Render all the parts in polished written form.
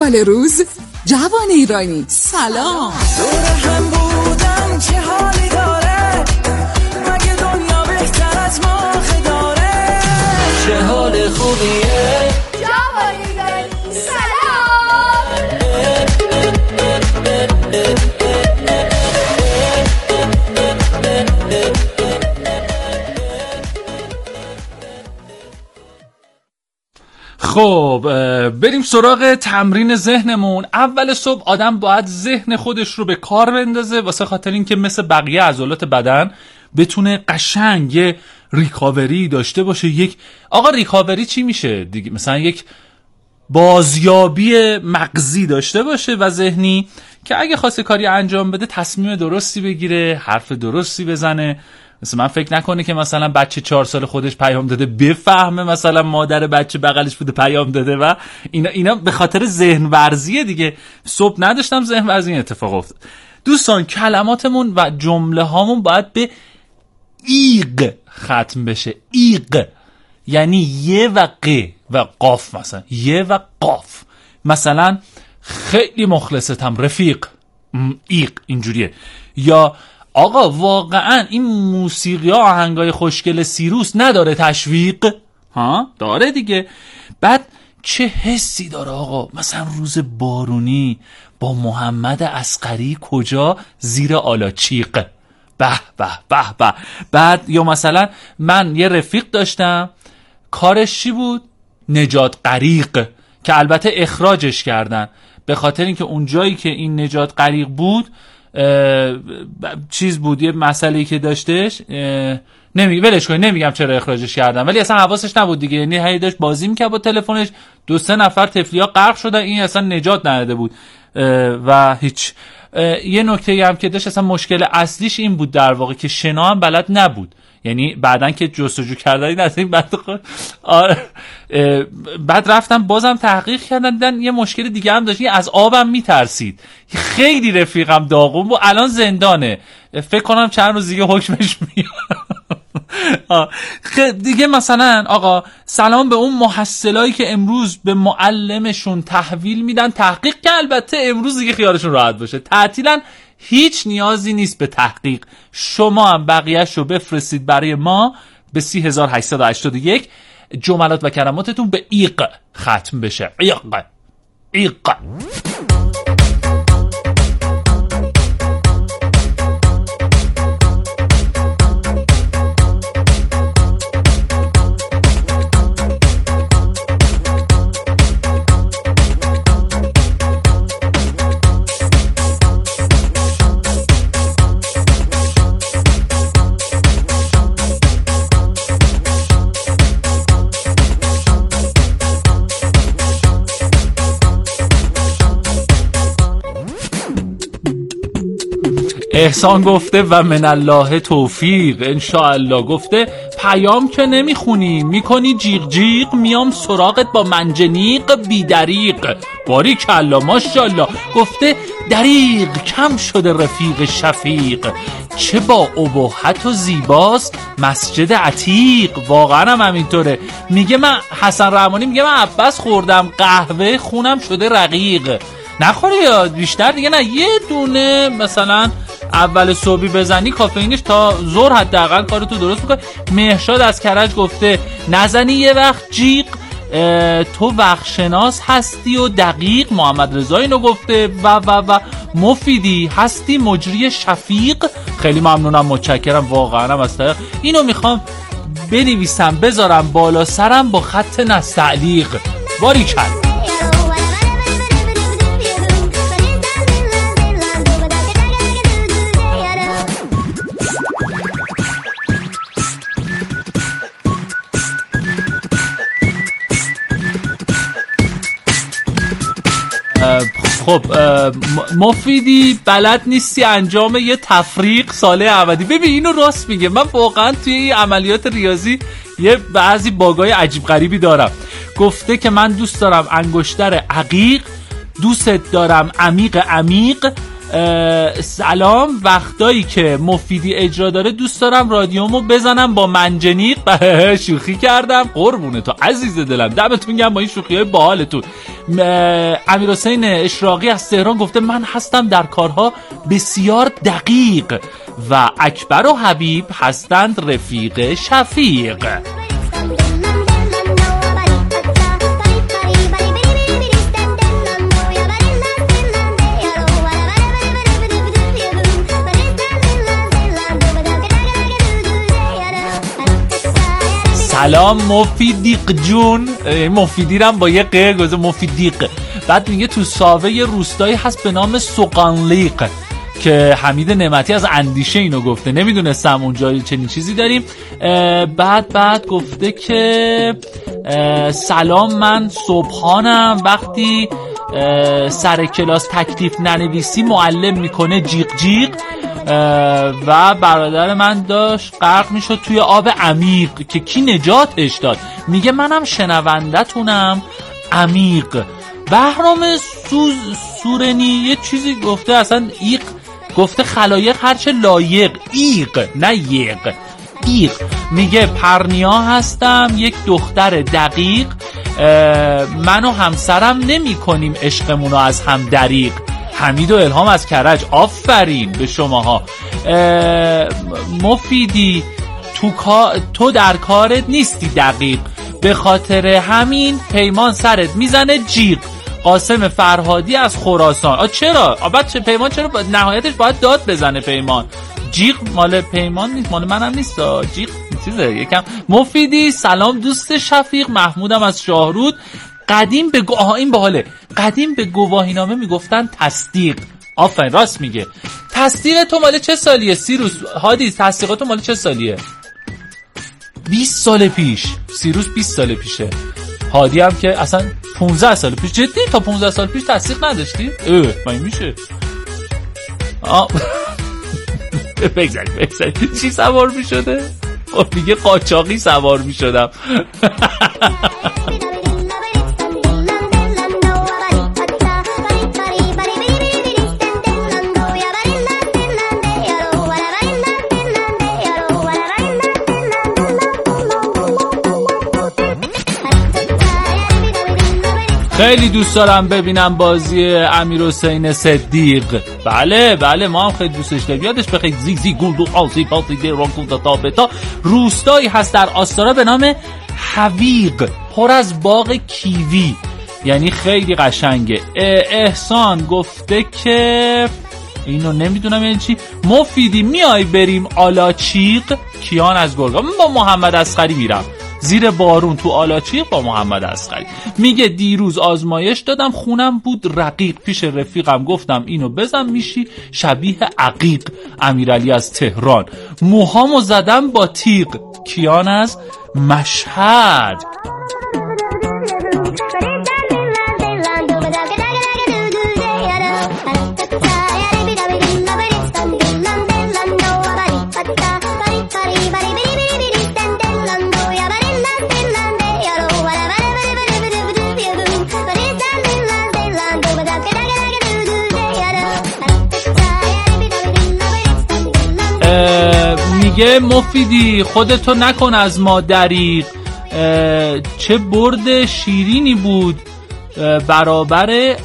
روز جوان ایرانی سلام. دور هم بودم چه حالی داره، مگه دنیا بهتر از ما داره، چه حال خوبیه جوان ایرانی سلام. خب بریم سراغ تمرین ذهنمون. اول صبح آدم باید ذهن خودش رو به کار بندازه واسه خاطر اینکه مثل بقیه عضلات بدن بتونه قشنگ یه ریکاوری داشته باشه. آقا ریکاوری چی میشه دیگه؟ مثلا یک بازیابی مغزی داشته باشه و ذهنی که اگه خواسته کاری انجام بده تصمیم درستی بگیره، حرف درستی بزنه. مثلا من فکر نکنه که مثلا بچه 4 سال خودش پیام داده بفهمه مثلا مادر بچه بغلش بوده پیام داده و اینا به خاطر ذهن ورزیه دیگه. صبح نداشتم ذهن ورزی، این اتفاق افتاد. دوستان کلماتمون و جمله هامون باید به ایق ختم بشه. ایق یعنی یه و ق و قاف، مثلا یه و قاف. مثلا خیلی مخلصتم رفیق، ایق اینجوریه. یا آقا واقعا این موسیقی ها آهنگای خوشگل سیروس نداره تشویق؟ ها داره دیگه. بعد چه حسی داره آقا؟ مثلا روز بارونی با محمد اصغری کجا زیر آلاچیق، به به به به. بعد یا مثلا من یه رفیق داشتم کارش چی بود؟ نجات غریق، که البته اخراجش کردن به خاطر اینکه اون جایی که این نجات غریق بود چیز بود، یه مسئله‌ای که داشتش. ولش کنید، نمیگم چرا اخراجش کردن، ولی اصلا حواسش نبود دیگه. یعنی هی داشت بازی می‌کرد با تلفنش، 2-3 نفر طفلی‌ها غرق شدن، این اصلا نجات نداده بود و هیچ. یه نکته‌ای هم که داشت، اصلا مشکل اصلیش این بود در واقع که شنا هم بلد نبود. یعنی بعدن که جستجو کردن این از این بعد رفتم بازم تحقیق کردن دیدن یه مشکل دیگه هم داشت، از آبم میترسید. خیلی رفیقم داغون بود، الان زندانه. فکر کنم چند روز دیگه حکمش میاد. دیگه مثلا آقا سلام به اون محصلایی که امروز به معلمشون تحویل میدن تحقیق، که البته امروز دیگه خیالشون راحت باشه، تعطیلن، هیچ نیازی نیست به تحقیق. شما هم بقیه‌اش رو بفرستید برای ما به 3881. جملات و کلماتتون به ایق ختم بشه. ایق ایق. احسان گفته و من الله توفیق انشاءالله. گفته پیام که نمیخونی، میکنی جیغ جیغ، میام سراغت با منجنیق بیدریق. باریکالله ماشاءالله. گفته دریغ کم شده رفیق شفیق، چه با ابهت و زیباست مسجد عتیق. واقعا هم همینطوره. میگه من حسن رحمانی میگه من عباس خوردم قهوه خونم شده رقیق. نخوری یا بیشتر دیگه نه، یه دونه مثلا اول صبحی بزنی کافئینش تا ظهر حداقل کارتو درست میکنه. مهرشاد از کرج گفته نزنی یه وقت جیغ، تو وقت شناس هستی و دقیق. محمد رضا اینو گفته و مفیدی هستی مجری شفیق. خیلی ممنونم، متشکرم واقعا هم از طریق اینو میخوام بنویسم بذارم بالا سرم با خط نستعلیق. باریکل. خب مفیدی بلد نیستی انجام یه تفریق ساله عبدی. ببین اینو راست میگه، من واقعا توی این عملیات ریاضی یه بعضی باگای عجیب غریبی دارم. گفته که من دوست دارم انگشتر عقیق، دوست دارم عمیق عمیق. سلام، وقتایی که مفیدی اجرا داره دوست دارم رادیومو بزنم با منجنیق. شوخی کردم، قربونه تو عزیز دلم، دمتون گرم با این شوخیای باحالتون. امیرحسین اشراقی از تهران گفته من هستم در کارها بسیار دقیق و اکبر و حبیب هستند رفیق شفیق. سلام مفیدیق جون، مفیدیرم با یه قه گذاره مفیدیق. بعد میگه تو ساوه یه روستایی هست به نام سقانلیق که حمید نعمتی از اندیشه اینو گفته، نمیدونستم اونجا چنین چیزی داریم. بعد گفته که سلام من صبحانم وقتی سر کلاس تکلیف ننویسی معلم میکنه جیغ جیغ و برادر من داشت غرق میشد توی آب عمیق که کی نجاتش داد. میگه منم شنوندتونم عمیق. بهرام سورنی یه چیزی گفته، اصلا ایق گفته خلایق هرچه لایق، ایق نه یق، ایق. میگه پرنیا هستم یک دختر دقیق، من و همسرم نمی کنیم عشقمونو از هم دریق. حمید و الهام از کرج، آفرین به شماها. مفیدی تو در کارت نیستی دقیق، به خاطر همین پیمان سرت میزنه جیغ. قاسم فرهادی از خراسان. چرا؟ چه پیمان چرا نهایتش باید داد بزنه پیمان؟ جیغ مال پیمان نیست، مال منم نیست. جیغ چیزه یکم. مفیدی سلام دوست شفیق، محمودم از شاهرود. قدیم به این باحاله، قدیم به گواهینامه میگفتن تصدیق. آفرین راست میگه. تصدیق تو مال چه سالیه سیروس؟ هادی تصدیقات تو مال چه سالیه؟ 20 سال پیش. سیروس 20 سال پیشه. هادی هم که اصلا 15 سال پیش. جدی تا 15 سال پیش تصدیق نداشتی؟ من میشه. بگذاریم چی سوار میشده؟ میگه قاچاقی سوار میشدم. خیلی دوست دارم ببینم بازی امیرحسین صدیق. بله ما هم خیلی دوستش داریم. یادش بخیر زیگزی گولدو آلزی پالتی دی راکولدا تا بتا. روستایی هست در آستارا به نام حویق، پر از باغ کیوی، یعنی خیلی قشنگه. احسان گفته که اینو نمیدونم یعنی چی. مفیدی میای بریم آلاچیق؟ کیان از گرگان. با محمد اصغری میرم زیر بارون تو آلاچیق با محمد اصغری. میگه دیروز آزمایش دادم خونم بود رقیق، پیش رفیقم گفتم اینو بزن میشی شبیه عقیق. امیرعلی از تهران. موهامو زدم با تیغ. کیان از مشهد. میگه مفیدی خودتو نکن از ما دریغ، چه برد شیرینی بود برابر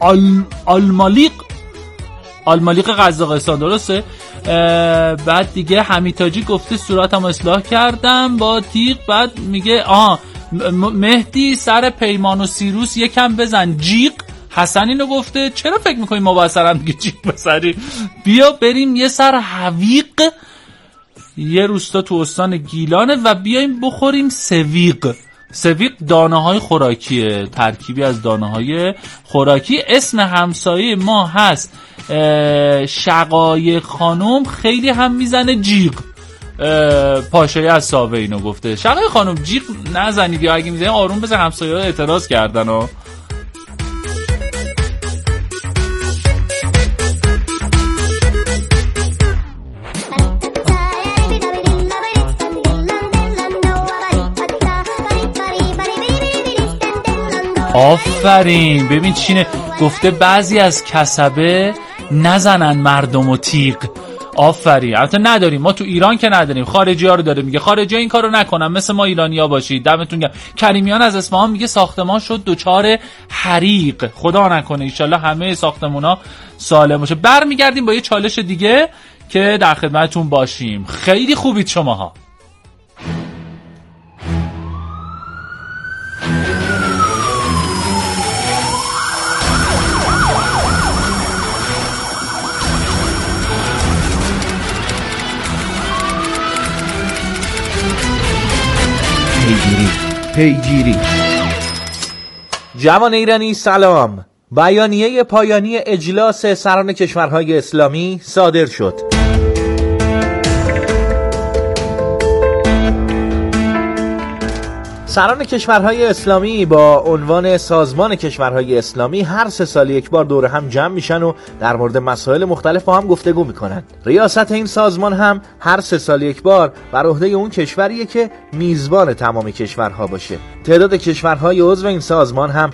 آلمالیق قزاقستان. درسته؟ بعد دیگه حمید تاجی گفته صورتم اصلاح کردم با تیغ. بعد میگه مهدی سر پیمان و سیروس یکم بزن جیغ. حسن اینو گفته. چرا فکر میکنی ما باید سرم دیگه جیغ بزنیم؟ بیا بریم یه سر حویق، یه روستا تو استان گیلانه، و بیایم بخوریم سویق. سویق دانه های خوراکیه، ترکیبی از دانه های خوراکی. اسم همسایه ما هست شقایق خانم، خیلی هم میزنه جیغ. پاشایی از ساوه اینو گفته. شقایق خانم جیغ نزنید یا اگه میزنید آروم بزن، همسایه ها اعتراض کردن و آفرین. ببین چینه گفته بعضی از کسبه نزنن مردم و تیغ. آفرین. البته نداریم، ما تو ایران که نداریم، خارجی‌ها رو داره میگه خارجی‌ها این کارو نکنن، مثل ما ایرانی‌ها باشید. دمتون گرم. کریمیان از اصفهان میگه ساختمان شد دچار حریق، خدا نکنه، ان شاءالله همه ساختمونا سالم باشه. برمیگردیم با یه چالش دیگه که در خدمتتون باشیم. خیلی خوبید شماها. پیگیری. جوان ایرانی سلام. بیانیه پایانی اجلاس سران کشورهای اسلامی صادر شد. سران کشورهای اسلامی با عنوان سازمان کشورهای اسلامی هر 3 سال یک بار دور هم جمع میشن و در مورد مسائل مختلف با هم گفتگو میکنن. ریاست این سازمان هم هر 3 سال یک بار بر عهده اون کشوریه که میزبان تمام کشورها باشه. تعداد کشورهای عضو این سازمان هم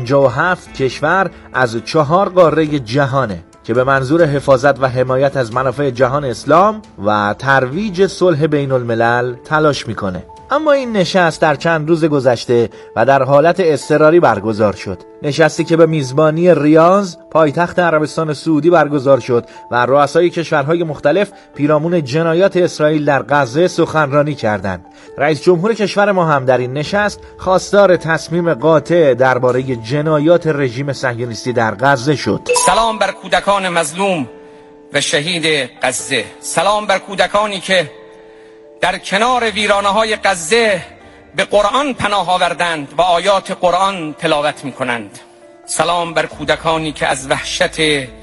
57 کشور از 4 قاره جهانه که به منظور حفاظت و حمایت از منافع جهان اسلام و ترویج صلح بین الملل تلاش میکنه. اما این نشست در چند روز گذشته و در حالت اضطراری برگزار شد. نشستی که به میزبانی ریاض پایتخت عربستان سعودی برگزار شد و رؤسای کشورهای مختلف پیرامون جنایات اسرائیل در غزه سخنرانی کردند. رئیس جمهور کشور ما هم در این نشست خواستار تصمیم قاطع درباره جنایات رژیم صهیونیستی در غزه شد. سلام بر کودکان مظلوم و شهید غزه. سلام بر کودکانی که در کنار ویرانه‌های غزه به قرآن پناه آوردند و آیات قرآن تلاوت می‌کنند. سلام بر کودکانی که از وحشت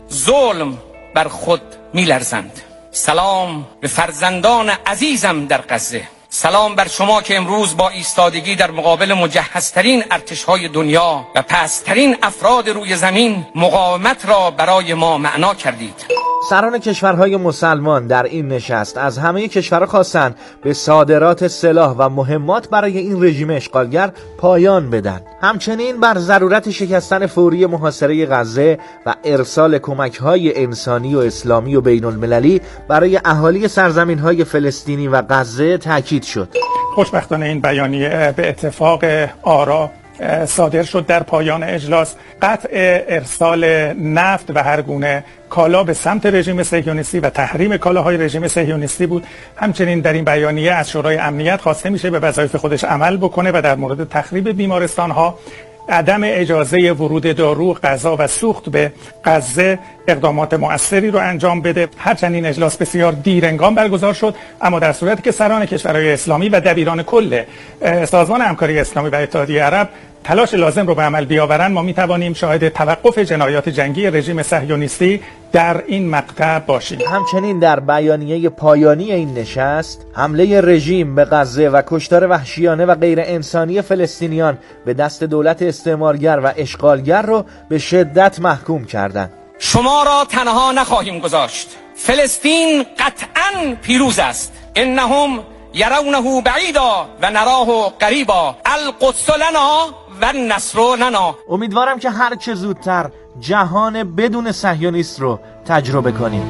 ظلم بر خود می‌لرزند. سلام به فرزندان عزیزم در غزه. سلام بر شما که امروز با ایستادگی در مقابل مجهزترین ارتش‌های دنیا و پست‌ترین افراد روی زمین مقاومت را برای ما معنا کردید. سران کشورهای مسلمان در این نشست از همه کشورها خواستند به صادرات سلاح و مهمات برای این رژیم اشغالگر پایان بدن. همچنین بر ضرورت شکستن فوری محاصره غزه و ارسال کمک‌های انسانی و اسلامی و بین‌المللی برای اهالی سرزمین‌های فلسطینی و غزه تاکید شد. خوشبختانه این بیانیه به اتفاق آرا صادر شد در پایان اجلاس. قطع ارسال نفت و هر گونه کالا به سمت رژیم صهیونیستی و تحریم کالاهای رژیم صهیونیستی بود. همچنین در این بیانیه از شورای امنیت خواسته میشه به وظایف خودش عمل بکنه و در مورد تخریب بیمارستان‌ها، عدم اجازه ورود دارو، غذا و سوخت به غزه اقدامات مؤثری رو انجام بده. هرچند این اجلاس بسیار دیرهنگام برگزار شد، اما در صورتی که سران کشورهای اسلامی و دبیران کل سازمان همکاری اسلامی و اتحادیه عرب تلاش لازم رو به عمل بیاورند، ما میتوانیم شاهد توقف جنایات جنگی رژیم صهیونیستی در این مقطع باشیم. همچنین در بیانیه پایانی این نشست حمله رژیم به غزه و کشتار وحشیانه و غیر انسانی فلسطینیان به دست دولت استعمارگر و اشغالگر رو به شدت محکوم کردند. شما را تنها نخواهیم گذاشت. فلسطین قطعاً پیروز است. انهم یرونه بعیدا و نراه قریبا. القدس لنا و النصر لنا. امیدوارم که هر چه زودتر جهان بدون صهیونیست رو تجربه کنیم.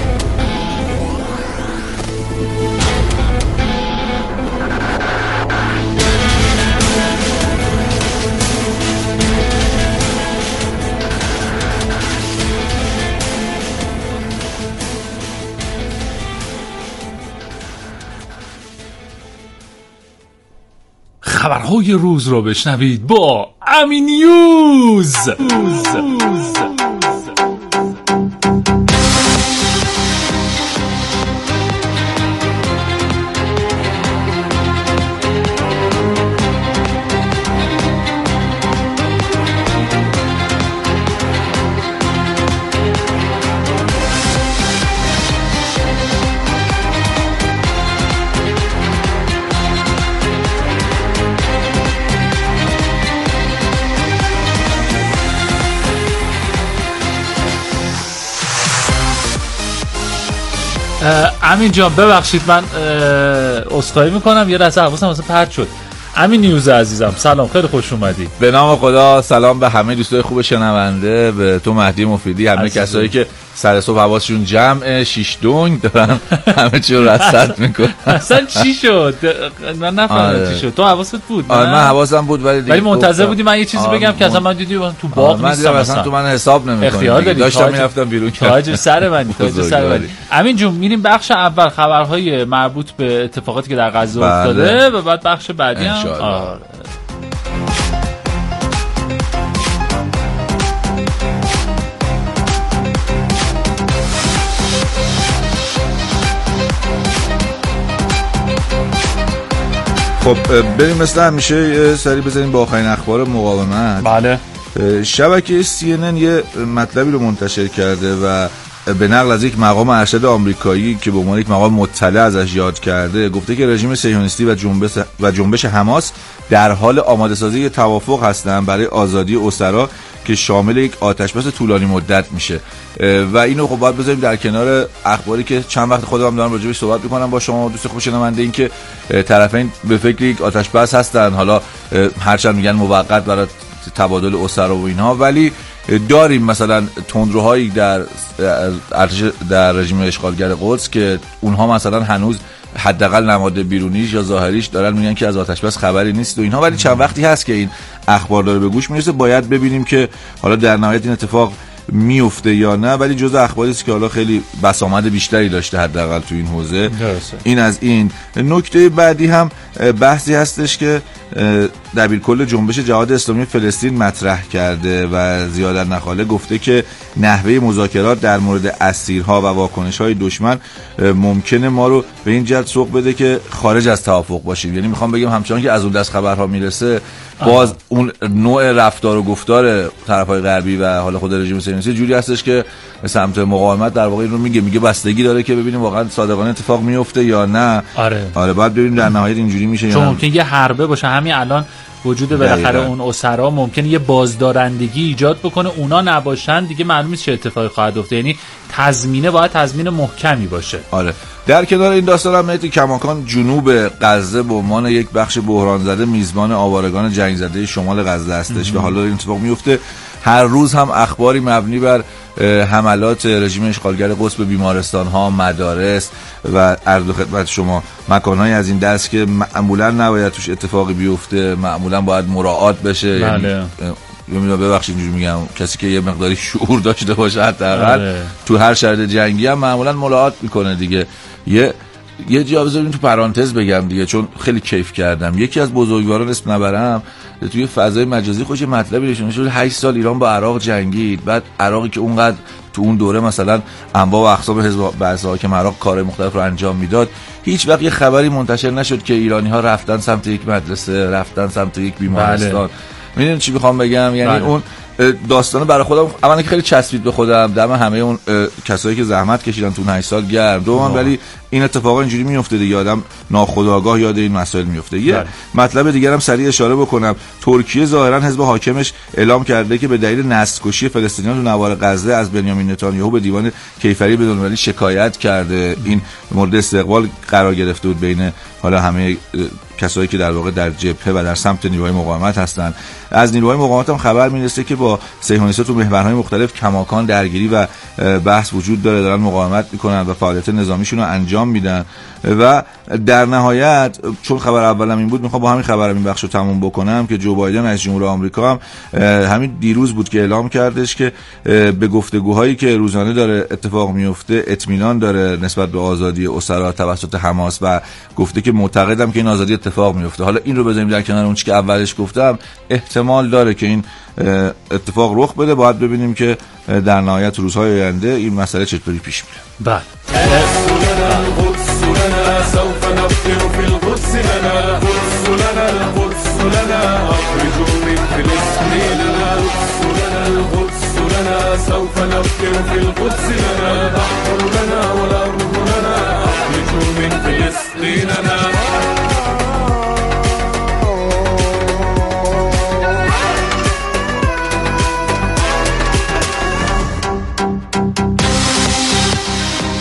خبرهای روز رو بشنوید با امینیوز. امین جان ببخشید من عذرخواهی میکنم، یه لحظه حواسم واسه پرت شد. امین نیوز عزیزم سلام، خیلی خوش اومدی. به نام خدا. سلام به همه دوستای خوب شنونده، به تو مهدی مفیدی، همه کسایی که سر صبح حواسشون جمع شیش دنگ دارن همه چی رو رصد میکنن. اصلا چی شد؟ من نفهمیدم چی شد. تو حواست بود؟ آره من حواسم بود ولی منتظر بودی من یه چیزی بگم که اصلا من دیدی تو باغ نیستم، اصلا تو من حساب نمی‌کنی. داشتم میرفتم بیرون. تاج سر من. امین جون میریم بخش اول، خبرهای مربوط به اتفاقاتی که در غزه افتاده و بعد بخش بعدی هم. خب بریم مثل همیشه یه سری بزنیم با آخرین اخبار مقاومت. بله. شبکه CNN یه مطلبی رو منتشر کرده و به نقل از یک مقام ارشد آمریکایی که به عنوان یک مقام مطلع ازش یاد کرده، گفته که رژیم صهیونیستی و جنبش حماس در حال آماده سازی توافق هستند برای آزادی اسرا که شامل یک آتشبس طولانی مدت میشه و اینو خب باید بذاریم در کنار اخباری که چند وقت خودم دارم راجع بهش صحبت میکنم با شما دوست خوب شنونده، این که طرفین به فکر یک آتشبس هستن، حالا هرچند میگن موقت برای تبادل اسرا و اینها، ولی داریم مثلا تندروهایی در رژیم اشغالگر قدس که اونها مثلا هنوز حداقل نماد بیرونیش یا ظاهریش دارن میگن که از آتشبس خبری نیست و اینها، ولی چند وقتی هست که این اخبار داره به گوش میرسه. باید ببینیم که حالا در نهایت این اتفاق میفته یا نه، ولی جزء اخباری است که حالا خیلی بسامد بیشتری داشته حداقل تو این حوزه. این از این. نکته بعدی هم بحثی هستش که دبیرکل جنبش جهاد اسلامی فلسطین مطرح کرده و زیاد نخاله گفته که نحوه مذاکرات در مورد اسیرها و واکنش‌های دشمن ممکنه ما رو به این جهت سوق بده که خارج از توافق باشیم. یعنی میخوام بگم همچنان که از اون دست خبرها میرسه، باز اون نوع رفتار و گفتار طرف‌های غربی و حالا خود رژیم صهیونیستی جوری هستش که سمت مقاومت در واقع این رو میگه بستگی داره که ببینیم واقعا صادقانه اتفاق میفته یا نه. آره باید ببینیم در نهایت اینجوری میشه یا نه. ممکن یه حربه باشه، همین الان وجود بالاخره اون اسرا ممکنه یه بازدارندگی ایجاد بکنه، اونا نباشن دیگه معلوم نیست چه اتفاقی خواهد افتاد. یعنی تضمینه باید تضمین محکمی باشه. آره در کنار این داستان هم مهدی کماکان جنوب غزه به عنوان یک بخش بحران زده میزبان آوارگان جنگ زده شمال غزه هستش و حالا این اتفاق میفته. هر روز هم اخباری مبنی بر حملات رژیم اشغالگر قدس به بیمارستان‌ها، مدارس و عرض خدمت شما مکان‌های از این دست که معمولاً نباید توش اتفاقی بیفته، معمولاً باید مراعات بشه. بله. یعنی ببخشید اینجوری میگم، کسی که یه مقداری شعور داشته باشه حداقل تو هر شرایط جنگی هم معمولاً مراعات میکنه دیگه. یه جا بذاریم تو پرانتز بگم دیگه، چون خیلی کیف کردم. یکی از بزرگواران اسم نبرم توی فضای مجازی خوش مطلبی نشون شد 8 سال ایران با عراق جنگید، بعد عراقی که اونقدر تو اون دوره مثلا انواع و اقسام حزب بعث حاکم عراق کارهای مختلف رو انجام میداد، هیچ وقت یه خبری منتشر نشد که ایرانی‌ها رفتن سمت یک مدرسه، رفتن سمت یک بیمارستان. میدونید چی میخوام بگم؟ یعنی اون داستانه برای خودم اولا که خیلی چسبید به خودم، دم همه اون کسایی که زحمت کشیدن تو 8 سال گرم. دوم ولی این اتفاقا اینجوری میفته دیگه، آدم ناخودآگاه یاد این مسائل میفته. یه مطلب دیگه هم سریع اشاره بکنم. ترکیه ظاهرا حزب حاکمش اعلام کرده که به دلیل نسل‌کشی فلسطینیان تو نوار غزه از بنیامین نتانیاهو به دیوان کیفری بین‌المللی شکایت کرده. این مورد استقبال قرار گرفته بود بین حالا همه کسایی که در واقع در جبهه و در سمت نیروهای مقاومت هستند. از نیروهای مقاومت هم خبر میرسه که با صهیونیست‌ها تو محورهای مختلف کماکان درگیری و بحث وجود داره، دارن مقاومت میکنن و فعالیت نظامیشون رو انجام میدن. و در نهایت چون خبر اولم این بود، میخوام با همین خبرم این بخشو تموم بکنم که جو بایدن رئیس جمهور آمریکا هم همین دیروز بود که اعلام کردش که به گفتگوهایی که روزانه داره اتفاق میفته اطمینان داره نسبت به آزادی اسرا توسط حماس و گفته که معتقدم که این آزادی اتفاق میفته. حالا این رو بذاریم در کنار اون چیزی که اولش گفتم، احتمال داره که این اتفاق رخ بده. باید ببینیم که در نهایت روزهای آینده این مسئله چطوری پیش میره. بله.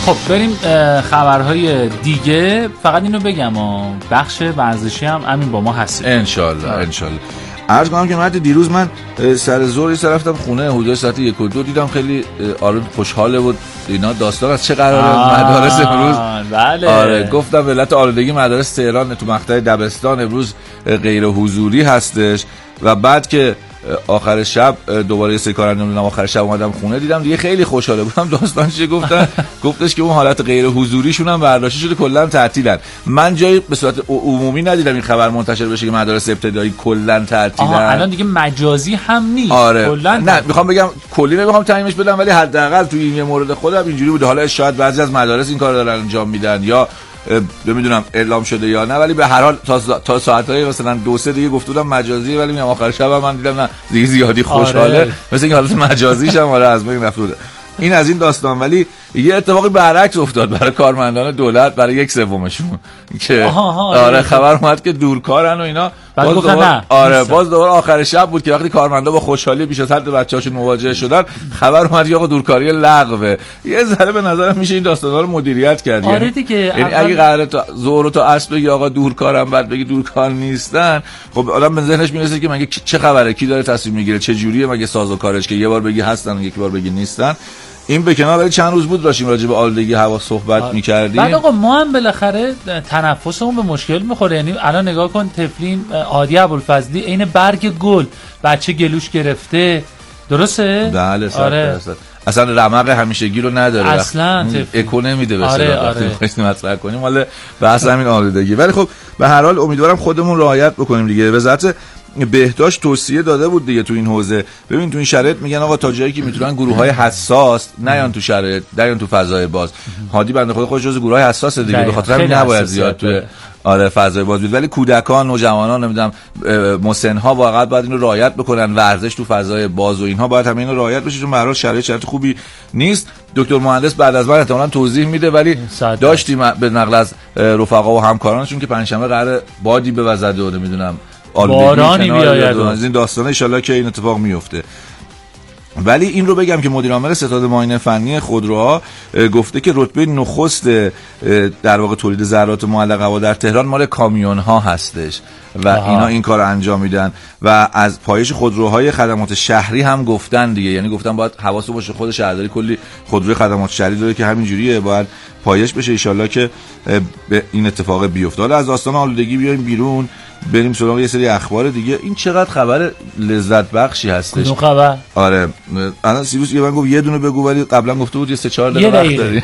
خب بریم خبرهای دیگه. فقط اینو بگم بخش ورزشی هم همین با ما هست انشالله. عرض کنم که من دیروز من سر ظهر رفتم خونه حدود ساعت 1 و 2 دیدم خیلی خوشحاله بود اینا داستان از چه قراره مدارس امروز. بله. آره گفتم علت آلودگی مدارس تهران تو مقطع دبستان امروز غیر حضوری هستش و بعد که آخر شب دوباره یه سری کار انجام دادم، آخر شب اومدم خونه دیدم دیگه خیلی خوشحاله بودم. داستان چیه گفتش که اون حالت غیر حضوریشون هم برداشته شده، کلا تعطیلن. من جایی به صورت عمومی ندیدم این خبر منتشر بشه که مدارس ابتدایی کلا تعطیلن. الان دیگه مجازی هم نیست. آره. کلا نه میخوام بگم کلی نمیخوام تعیینش بدم، ولی حداقل توی این مورد خودم اینجوری بوده. حالا شاید بعضی از مدارس این کارو دارن انجام میدن یا نمیدونم اعلام شده یا نه، ولی به هر حال تا ساعت‌های مثلا 2-3 دیگه گفته بودم مجازیه، ولی میام آخر شب من دیدم نه دیگه زیادی خوشحاله. آره. مثل اینکه حالت مجازیش هم آره از بین رفته. این از این داستان. ولی یه اتفاقی برعکس افتاد برای کارمندان دولت، برای 1/3 که آره خبر اومد که دورکارن و اینا. باز دوباره آخر شب بود که وقتی کارمندا با خوشحالی بیش از حد بچه‌هاشون مواجه شدن خبر اومد که آقا دورکاری لغوه. یه ذره به نظرم میشه این داستانا رو مدیریت کرد. آره دیگه. یعنی اگه قراره تا ظهر تا عصر بگی آقا دورکارم بعد بگی دورکار نیستن، خب آدم به ذهنش میرسه که مگه چه خبره، کی داره تصمیم میگیره، چه جوریه مگه سازوکارش که یه بار بگی هستن یک بار بگی نیستن. این به کنار، ولی چند روز بود داشتیم راجع به آلودگی هوا صحبت می‌کردیم. بعد آقا ما هم بالاخره تنفسمون به مشکل می‌خوره. یعنی الان نگاه کن تفلین عادی ابوالفضلی عین برگ گل بچه گلوش گرفته، درسته؟ بله 100%. آره. اصلا رمق همیشگی رو نداره، اصلا اکو نمیده به آره. وقتی مطرح کنیم حالا بحث همین آلودگی. ولی خب به هر حال امیدوارم خودمون رعایت بکنیم دیگه. وزارت بهداشت توصیه داده بود دیگه تو این حوزه. ببین تو این شرایط میگن آقا تا جایی که میتونن گروه‌های حساس نیان تو شرایط، نیان تو فضای باز. هادی بنده خدا خودش جزو گروه‌های حساس دیگه، به خاطر همین نباید زیاد تو آره فضای باز بود. ولی کودکان، نوجوانان، نمیدونم مسن‌ها واقعا باید اینو رعایت بکنن. ورزش تو فضای باز و اینها باید همین اینو رعایت بشه، چون به هر حال شرایط خوبی نیست. دکتر مهندس بعد از من احتمالاً توضیح میده، ولی داشتیم به نقل از رفقا و همکارانشون که پنجشنبه قراره بادی بوزد و نمیدونم بارانی بیاید از این داستان، ان شاءالله که این اتفاق میفته. ولی این رو بگم که مدیر عامل ستاد معاینه فنی خودروها گفته که رتبه نخست در واقع تولید ذرات معلق هوا در تهران مال کامیون ها هستش و اینا این کار انجام میدن و از پایش خودروهای خدمات شهری هم گفتن دیگه. یعنی گفتن باید حواس باشه، خود شهرداری کلی خودروی خدمات شهری داره که همین جوریه، باید پایش بشه ان شاءالله که به این اتفاق بیفته. حالا از داستان آلودگی بیایم بیرون، بریم سراغ یه سری اخبار دیگه. این چقدر خبر لذت بخشی هستش. کدوم خبر؟ آره الان سیروس یه من گفت یه دونه بگو، ولی قبلا گفته بود یه 3-4 دقیقه وقت داری.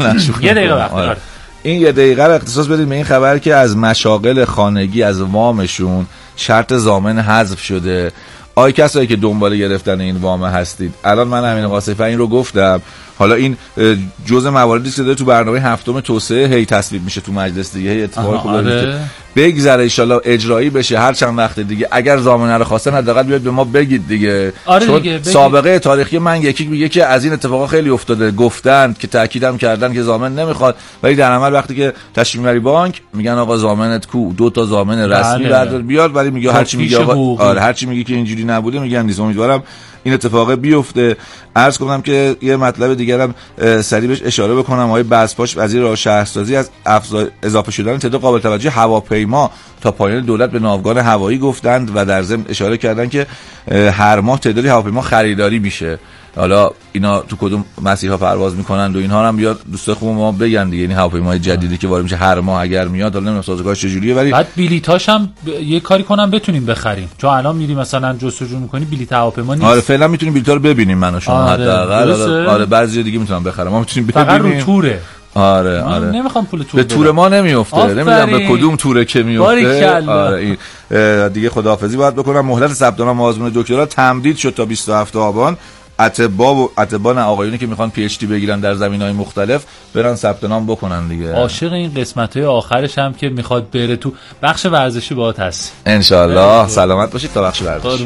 یه دقیقه وقت داری. این یه دقیقه رو اختصاص بدید به این خبر که از مشاغل خانگی از وامشون شرط ضامن حذف شده. آی کسایی که دنبال گرفتن این وام هستید، الان من امین قاسفی این رو گفتم، حالا این جزء مواردی که داره تو برنامه هفتم توسعه هی تصویب میشه تو مجلس دیگه، هی اتفاقی خوبه بگذره ان شاءالله اجرایی بشه هر چند وقت دیگه. اگر ضامنه رو خواستن حداقل بیاد به ما بگید دیگه. چون دیگه سابقه تاریخی من یکی میگه که از این اتفاقا خیلی افتاده، گفتن که تاکیدم کردن که ضامن نمیخواد، ولی در عمل وقتی که تشریف میبری بانک میگن آقا ضامنت کو، 2 تا ضامن رسمی بردار بیاد، ولی میگه هر چی میگه آقا آره هر چی میگه که اینجوری نبوده میگن نیست. امیدوارم این اتفاق بیفته. عرض کنم که یه مطلب دیگرم سریع بهش اشاره بکنم. آقای بزپاش وزیر راه شهرسازی از اضافه شدن تعداد قابل توجه هواپیما تا پایان دولت به ناوگان هوایی گفتند و در ضمن اشاره کردن که هر ماه تعدادی هواپیما خریداری میشه. حالا اینا تو کدوم مسیرها پرواز میکنند و اینها هم بیاد دوست خوب ما بگن دیگه. یعنی هواپیمای جدیدی که وارد میشه هر ماه اگر میاد، حالا نمیدونم سازوکارش چجوریه، ولی بعد بلیطاش هم یه کاری کنم بتونیم بخریم، چون الان میری مثلا جستجو میکنی بلیط هواپیما نیست. آره فعلا میتونیم بلیطا رو ببینیم من و شما حداقل. آره بعضی دیگه میتونم بخرم، ما میتونیم ببینیم فقط رو توره. آره نمیخوام پول تور به تور ما نمیفته، نمیدونم به کدوم توره که میفته. آره این دیگه خداحافظی باید بکنم. مهلت ثبت نام آزمون دکترا تمدید شد تا 27 آبان. اطباء آقایونی که میخوان پی اچ دی بگیرن در زمینهای مختلف برن ثبت نام بکنن دیگه. عاشق این قسمت‌های آخرش هم که میخواد بره تو بخش ورزشی باهات هست ان شاء الله. سلامت باشید تا بخش ورزشی.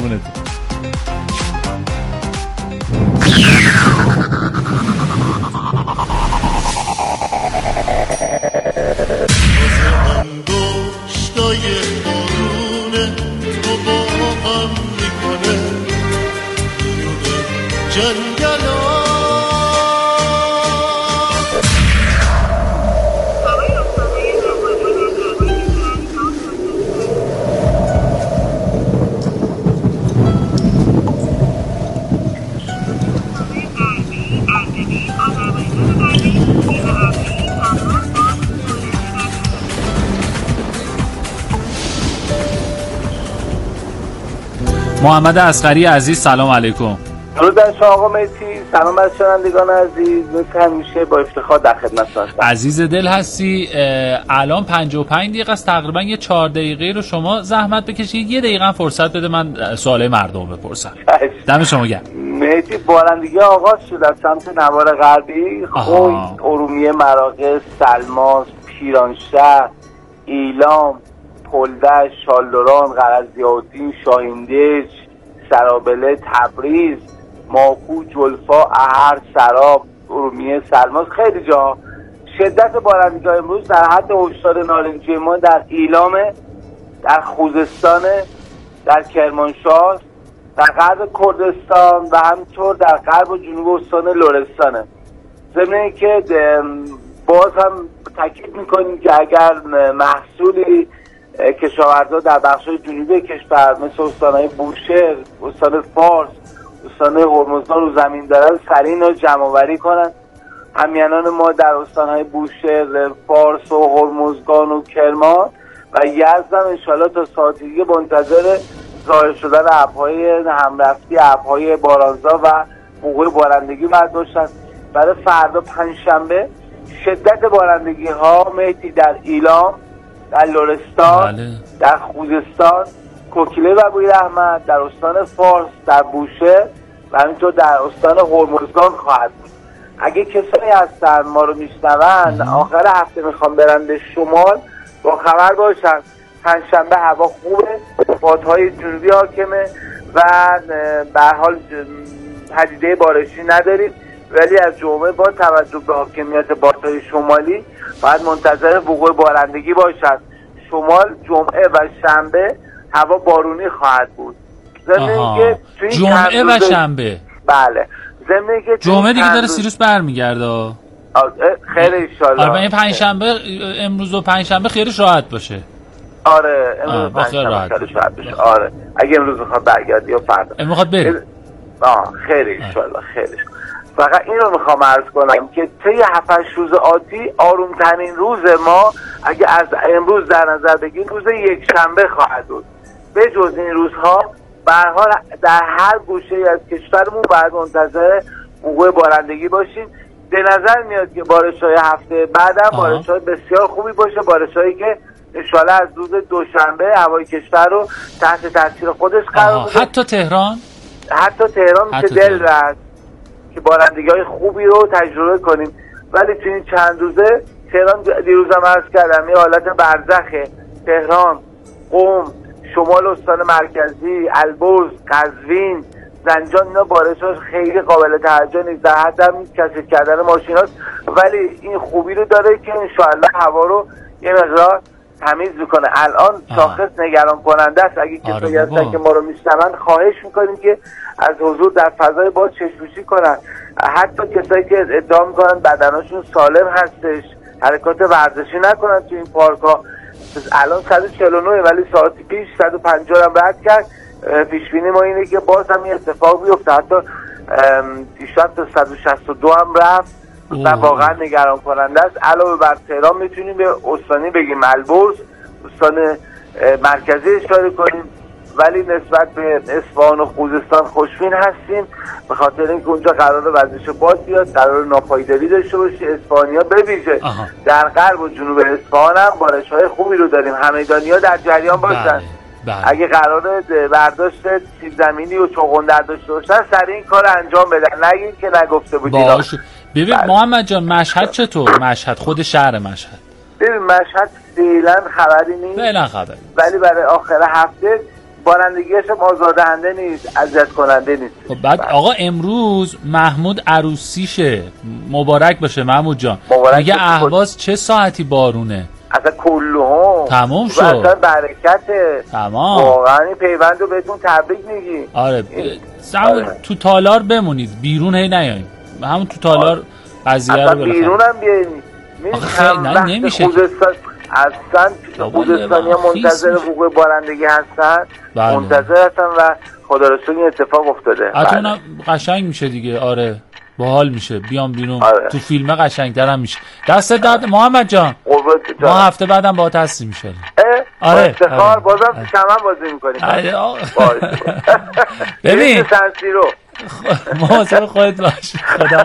محمد اصغری عزیز سلام علیکم. درود بر شما آقا مهدی، سلام از شنوندگان عزیز. مثل همیشه با افتخار در خدمتتون هستم. عزیز دل هستی. الان 55 دقیقه است، تقریبا یه 4 دقیقه رو شما زحمت بکشید، یه دقیقه فرصت بده من سوال مردم بپرسم. دم شما گرم. مهدی بارندگی آغاز شد از سمت نوار غربی، خوی، ارومیه، مراغه، سلماس، پیرانشهر، ایلام، پلدش، شالدوران، قرضی‌الدین، شاهیندج، سرابله، تبریز، ماکو، جلفا، احر، سراب، ارومیه، سلماس، خیلی جا. شدت بارندگی امروز در حد هشدار نارنجی ما در ایلامه، در خوزستان، در کرمانشاه، در غرب کردستان و همینطور در غرب و جنوب استان لرستانه. ضمن اینکه باز هم تاکید میکنیم که اگر محصولی کشاورزا در بخش‌های جنوبی کشور مثل استان‌های بوشهر، استان فارس، استان هرمزگان رو زمین دارن، سریع اینو جمع‌آوری کنن. همینان ما در استان‌های بوشهر، فارس و هرمزگان و کرمان و یزد هم انشالله تا ساعت دیگه منتظر ظاهر شدن ابرهای همرفتی، ابرهای بارانزا و وقوع بارندگی باید باشن. برای فردا پنجشنبه شدت بارندگی ها مهدی در ایلام، در لرستان، در خوزستان، کوکیله و بویراحمد، در استان فارس، در بوشهر و همینطور در استان هرمزگان خواهد بود. اگه کسانی هستن ما رو میشنون آخر هفته میخوام برن به شمال، با خبر باشن پنجشنبه هوا خوبه، بادهای جنوبی حاکمه و به هر حال پدیده بارشی نداریم، ولی از جمعه با توجه به حاکمیت بادهای شمالی باید منتظر وقوع بارندگی باشد. شمال جمعه و شنبه هوا بارونی خواهد بود. جمعه و شنبه. بله. جمعه دیگه داره سیروس برمیگرده. خیر انشالله. آره این پنجشنبه امروز و پنجشنبه خیرش راحت باشه. آره امروز پنجشنبه خیرش راحت باشه. آره اگه امروز میخواد برگردی یا فردا میخواد بری. خیر انشالله خیرش. فقط این رو میخوام عرض کنم که طی 7 روز آتی آرومترین روز ما اگه از امروز در نظر بگیریم روز یکشنبه خواهد بود. به جز این روزها به هر حال در هر گوشه‌ای از کشورمون باید منتظر وقوع بارندگی باشیم. به نظر میاد که بارش‌های هفته بعدم بارش‌های بسیار خوبی باشه، بارش‌هایی که انشالله از روز دوشنبه هوای کشور رو تحت تاثیر خودش قرار بده. حتی تهران میشه دل رفت که بارندگی‌های خوبی رو تجربه کنیم. ولی تو این چند روزه تهران دیروزم عرض کردم یه حالت برزخه. تهران، قم، شمال استان مرکزی، البرز، قزوین، زنجان، اینا بارش‌هاش خیلی قابل توجه نیست، در حد هم کثیف کردن ماشیناست، ولی این خوبی رو داره که انشاءالله هوا رو یه مقدار تمیز میکنه. الان شاخص نگران کننده است. اگه کسایی هستن که ما رو میشنون خواهش میکنیم که از حضور در فضای باز چشم‌پوشی کنن. حتی کسایی که ادعا میکنن بدنشون سالم هستش حرکات ورزشی نکنن تو این پارک‌ها. الان 149 ولی ساعتی پیش 150 هم رد کرد. پیش بینی ما اینه که باز هم این اتفاق بیفته، حتی دیشب تا 162 هم رفت و واقعا نگران کننده است. علاوه بر تهران میتونیم به استانی بگیم البرز، استان مرکزی اشاره کنیم، ولی نسبت به اصفهان و خوزستان خوشبین هستیم به خاطر اینکه اونجا قرار وزش باد بیاد، قرار ناپایداری داشته باشه. اصفهانی‌ها به ویژه در غرب و جنوب اصفهان هم بارش‌های خوبی رو داریم، همدانی‌ها در جریان باشن. اگه قراره برداشت سیب زمینی و چغندر داشته باشن سریع این کار انجام بدن، نگین که نگفته بودین. ببین محمد جان مشهد چطور؟ مشهد خود شهر مشهد. ببین مشهد فعلا خبری نیست. ولی برای آخر هفته بارندگیش هم آزاردهنده نیست، اذیت کننده نیست. خب بعد آقا امروز محمود عروسیشه، مبارک باشه محمود جان. میگه اهواز چه ساعتی بارونه؟ اصلا کلهم تمام شد. اصلا برکته. تمام. واقعا این پیوند رو بهتون تبریک میگی. آره. تو تالار بمونید، بیرون هی نیایید. همون تو تالار قضیه رو بلخواهید. بیرون هم بیایید. نه نمیشه. اصلا خوزستانی ها منتظر وقوع بارندگی هستن. منتظر هستن و خدا رسول این اتفاق افتاده. حتما قشنگ میشه دیگه. آره باحال میشه، بیام بیرون. تو فیلم قشنگ‌تر هم میشه. دست داد محمد جان. ما هفته بعدم باهات هستیم میشه. آره افتخار بازم شمن بازی میکنیم. ببین سنسیرو مواظب خودت باش. خدا